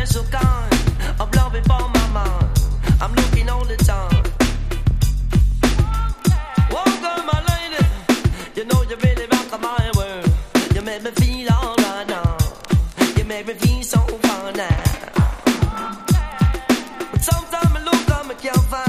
special kind of loving for my mind. I'm looking all the time. Oh girl, my lady, you know you really rock my world. You make me feel alright now. You make me feel so fine now. But sometimes I look up, I can't find